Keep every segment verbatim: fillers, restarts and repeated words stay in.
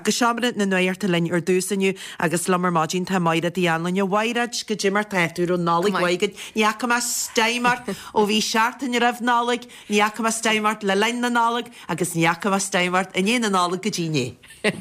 agus seaamad na nuirta linn ar dúsaniu agus lamar mágin tá maida díanlainn wairad go Jimar teú ó nálig waigad níach má steimar ó bhí seaartain rah nálig níach má steimart le lein na nálig agus níach má steimart a ní na nálig go díine.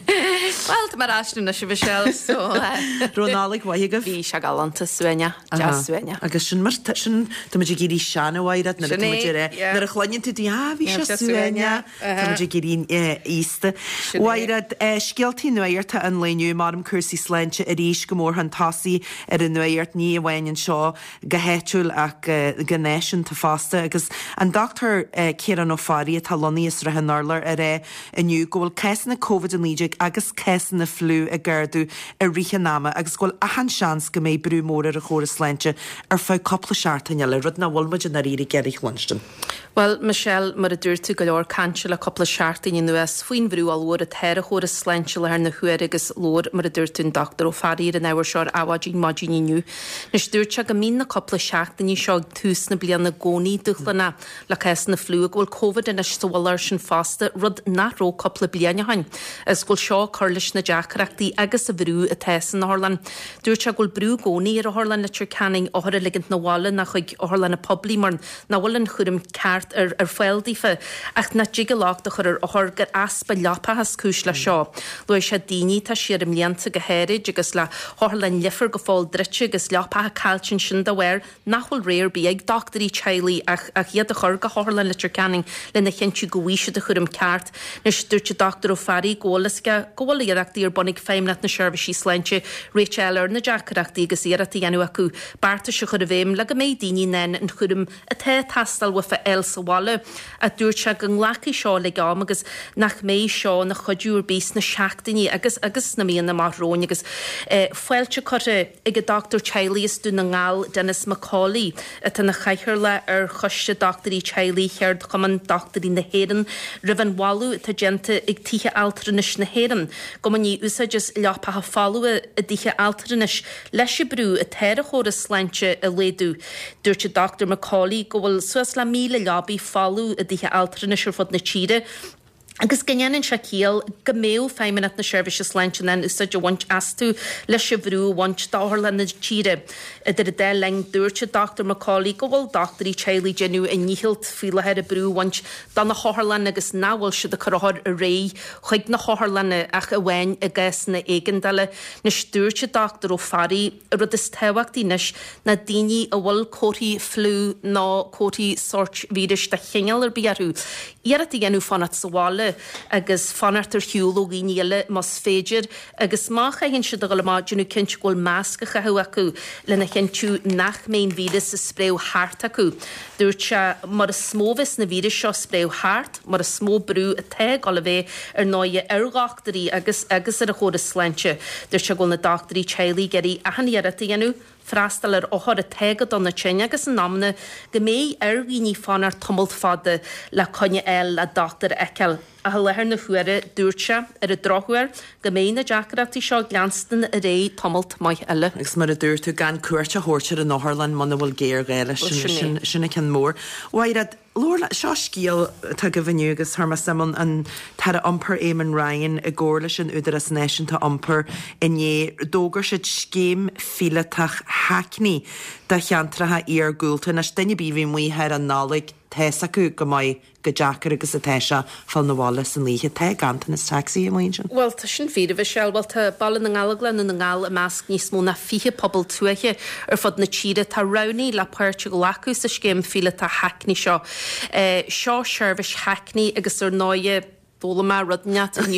Well, tá mar asnú na si bhsel so Ró nálig waigad bhí se galanta suine jazz suine. agus sin mar sin tá muidir gurí seanna wairad na ré nar a chláinn tú dí bhí se suine tá muidir gurín ísta. Wairad scialtaí nuirta an léniu mar am cursaí sleinte a ríis go mór an tasaí ar an nuirt ní bhhainn seo go héitiúil ach gannéisisin tá fásta agus an doctor Ciaran O'Farrill tá loníos ra narlar a ré aniu go bhfuil cesan na COVID an líideag agus cesan na flú a ggéirdú a rícha náma agus ghfuil ahan seans go méid brú mór ar a chóra sleinte ar fá coppla seaartaine le rud na bhfuilmuid na ríri Gerich Winston. Well, Michelle, mar a dúirtu go leor cansel a coppla seaartaine nuas faoin bhrú alhór a teir a chóra sleinte le ar na chuir agus lór mar a dúirtún doctor O'Farrill an áhar seoir áhadín madín inniu. Nes dúirte go mín na coppla seaartaine seo tús na blian na gcónaí duchlanna le ceas na flú ghfuil COVID in istóir sin fásta rud náró coppla blianne hain. Is ghfuil seo chuirlis na deachreachtaí agus a bhrú a tesan na Harlan. Dúirte ghfuil brú gcónaí ar a Harlan le tur canning áthar a ligint na bhála nach chuig Harlan na poblí mar na bhfuil an chuirim ceart ar ar foiildífa ach na jiga lácht a chur ar gur aspa leapa has cúis le seo. Lua sé daoine tá siar im líanta go héirid agus le Harlan lifar go fáil drite agus leapa a calcin sin da bhhair nachhfuil réir bí ag doctorí Chailey ach ach iad a chur go Harlan le tur canning le na chinú go bhíise de chuirim ceart nes dúirte doctor O'Farrill ggólasca ggóla iarachtaí ar bunig féimnat na seirbhísí sleinte Rachel ar na deachreachtaí agus iarachtaí anú acu barta se chur a bhéim le go méid daoine nen an chuirim a té tastal wafa Elsa Walle a dúirte go nglaci seo le gám agus nach méid seo na chodúr bís na seachtaí agus agus na míon na marróin agus foiilte chuire ag a doctor Chailey is dú na ngáil Dennis Macaulay a tá na chaichir le ar choiste doctorí Chailey cheard chuman doctorí na héan rivan walú tá gente ag títhe altranis na héan go man ní úsa just leapa ha fallú a díthe altranis leis brú a teir a chóra sleinte a léadú. Dúirte doctor Macaulay go bhfuil suas le míle leabí fallú a díthe altranis ar fod na tíre agus gannn se cíal go méú féiminat na seirbhíse sleinte an úsa de bhaint asú leis se bhrú bhaint dáthir le na tíre. Idir a dé leng dúirte doctor Macaulay go bhfuil doctorí Chailey genú a níhilt filehead a brú bhaint dan na Harlan agus náhfuil se de choráir a ré chuig na Harlanne ach a bhain agus na éigendale nes dúirte doctor O'Farrill rud is tehachtí nes na daoine a bhfuil cótaí flú ná cótaí sort víris de chéal ar biarú. Iarad i genú fanat sa bhála agus fanartar hiúló gíile mas féidir agus mácha hinn si do go máidú cinint ghil másca chahu acu lena chinú nach méon víris sa spréú háart acu. Dúirt se mar a smóvis na víris seo spréú háart mar a smó brú a te gal bheith ar náide argachtarí agus agus ar a chóra sleinte. Dúirt se ghil na doctorí Chailey geirí ahanníarad a genú frástal ar óthir a teigad don na tine agus an námna go méid ar bhíní fanar tomult fada le conne eil a doctor Eckel a lethir na chuire dúirte ar a drochuir go méid na deachreachtaí seo gleanstan a ré tomult mai eile. Agus mar a dúirtu gan cuairte thuirtear an Harlan man bhfuil géir gaile sinna cin mór. Wairad Lorla seo scíal tá go bhaniu agus thurma samon an tar ampur éman Ryan a ggóirla sin úidir as nation tá ampur iné dógur siid scéim filetach hackní da cheantratha ar gúlta na stenne bíhí muotheir an nálaigh tees acu go mai go deachar agus a teise fall na bhála san líthe te gantan is taxi am sin. Well, tá sin féidir bheith seil bhil tá ball na ngála na ngáil a measc níos mó na fiche pobl tuaiche ar fod na tíre tá raní le páirte go lacu sa scéim fila tá hackní seo. Seo seirbhís hackní agus ar náide Bóla rudneat aniu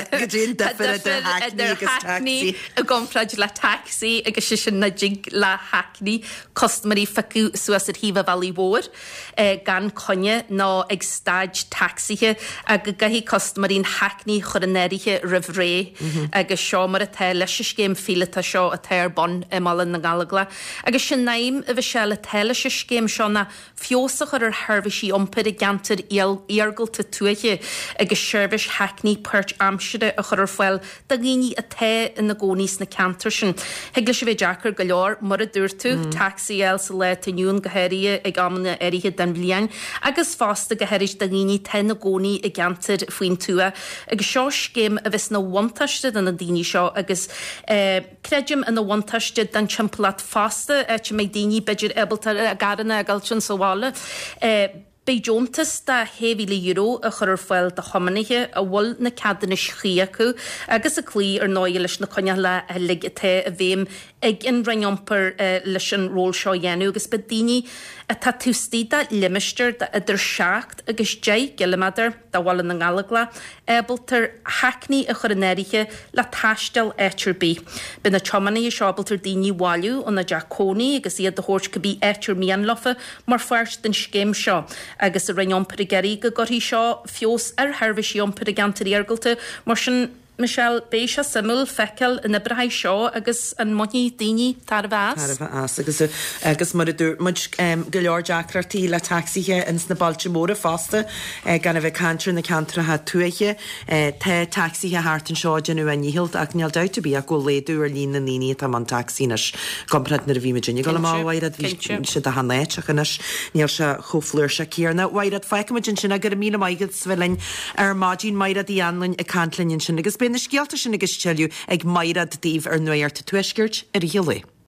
hackní a gompraid le taxi agus si sin na jig le hackní costmarí facu suas ar híh Valley Mór gan conne ná ag staid taxithe a go gahí costmarín hackní chur an éirithe rihré agus seo mar a te leis céim fílata seo a teir bon i mal na galagla agus sin naim a bheith se le teile se céim seo na fiosach ar thbhísí ompir a gantar iargulta tuaiche agus seirbhís Hackney Perch amside a chur foiil da gíní a té in na gcónís na cantar sin. Heagla sé bheith Jackar go leor mar a dúirtú taxi el sa le taniún gohéirí ag amna éirithe den bbliain agus fásta gohéiris da gíní te na gcónaí i gantar faoin túa agus seo scéim a bheits na bhaintaiste den na daoine seo agus creidim in na bhaintaiste den timpplaat fásta e mé daoine beidir ebaltar a garanna a galtin sa bhála. Bei Jontas da héhíle euro a chur foiil de chomanithe a bhil na cadanna schi acu agus a clí ar náile leis na conne le ligite a bhéim ag in reiniompar leis an ról seo dhéanú agus be daoine a tá tústída limister de idir seacht agus dé gilimeidir da bhil na ngalagla ebaltar Hackney a chur an éirithe le taistel éitirbí. Be na chomannaí seábaltar daoine bháilú ó na Jackóní agus iad de thuirt go bí éitir mian lofa mar fearst den scéim seo. Agus a reiniompar i geirí go gorí seo fios ar tharbhís iompar i gantarí argalta mar sin Michelle Béisha Simul fekel in Ibrahim Shaw agus an moni dini tar vas. Tar vas agus agus mar dur much um galor Jackar tí le taxihe in na Baltimore faste gan bheith cantar na cantra ha tuiche te taxihe hartan Shaw genu en hilt ag neal doubt to be a go leú ar lína níní tá man taxinas komprat na Virginia go má wairad se a hannéachchanas níl se chofleur se céarna wairad feicimid sin a gur mí maigad svelin ar mágin mairad í anlin a cantlin sin agus ben na scialta sin agus teú ag mairad díomh ar nuir ta tuisgirt ar a hiúla.